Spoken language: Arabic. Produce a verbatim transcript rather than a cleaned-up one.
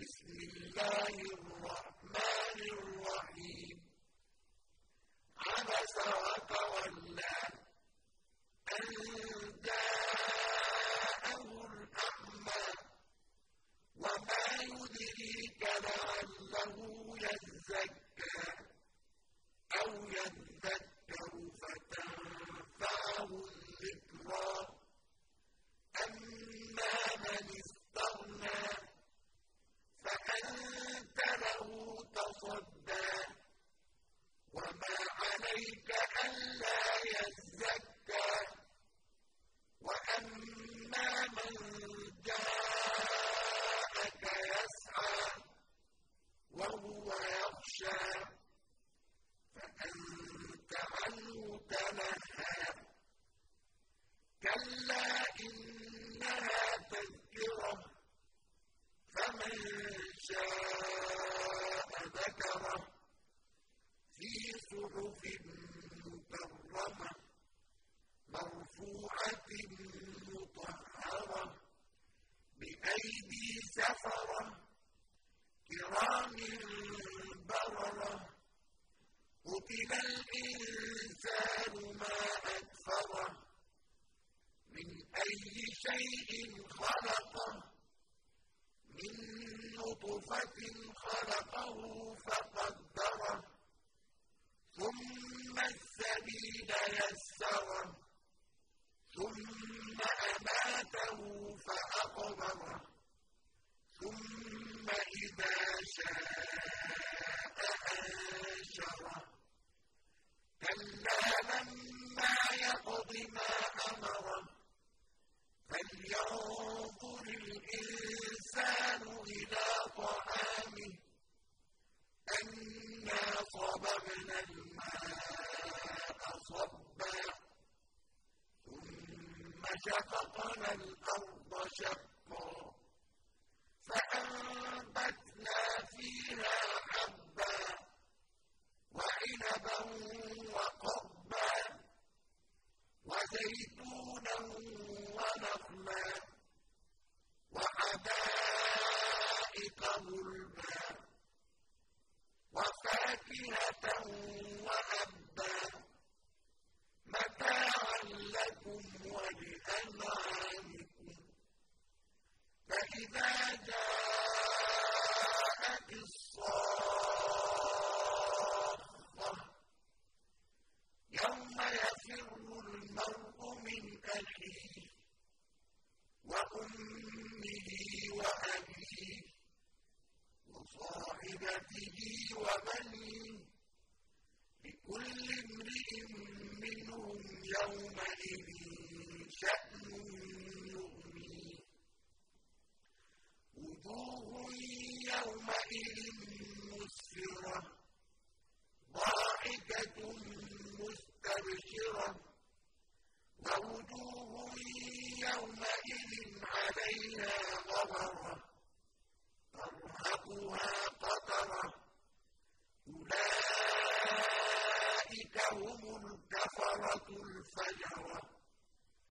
بسم الله الرحمن الرحيم عبس وتولى أن جاءه الأعمى وما يدريك لعله يزكى أو يذكر فتنفعه الذكرى أما من استغنى فأنت له تصدى وما عليك ألا يزكى وأما من جاءك يسعى وهو يخشى فأنت عنه تلهى كلا إنها تذكرة فمن شاء ذكره في صحف مكرمة مرفوعة مطهرة بأيدي سفرة كرام بررة قتل الإنسان ما أكفره من أي شيء خلقه من نطفة خلقه فقدره ثم السبيل يسره ثم أماته فأقبره ثم إذا شاء أنشره كلا لما يقض ما أمره فلينظر الإنسان إلى طعامه أنَّا صَبَبْنَا الْمَاءَ صَبًّا ثُمَّ شَقَقْنَا الْأَرْضَ شَقًّا فَأَنبَتْنَا فِيهَا حَبًّا وَعِنَبًا وَقَضْبًا وَزَيْتُونًا ونخلا وحدائق غلبا وفاكهة وأبا متاعا لكم ولأنعامكم فإذا جاءت الصاخة يوم يفر المرء من أخيه وأمه وأبيه وصاحبته وبنيه لكل امرئ منهم يومئذ شأن يغنيه وجوه يومئذ مسفرة ضاحكة مستبشرة ووجوه يومئذ